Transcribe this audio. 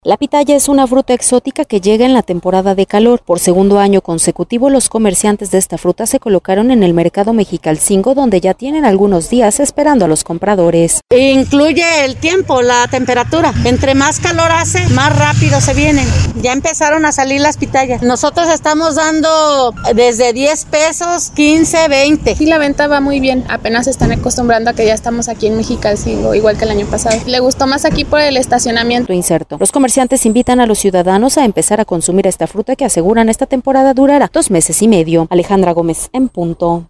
La pitaya es una fruta exótica que llega en la temporada de calor. Por segundo año consecutivo, los comerciantes de esta fruta se colocaron en el mercado Mexicalcingo, donde ya tienen algunos días esperando a los compradores. Incluye el tiempo, la temperatura. Entre más calor hace, más rápido se vienen. Ya empezaron a salir las pitayas. Nosotros estamos dando desde 10 pesos, 15, 20. Sí, la venta va muy bien. Apenas se están acostumbrando a que ya estamos aquí en Mexicalcingo, igual que el año pasado. Le gustó más aquí por el estacionamiento. Los comerciantes invitan a los ciudadanos a empezar a consumir esta fruta que aseguran esta temporada durará 2 meses y medio. Alejandra Gómez, en punto.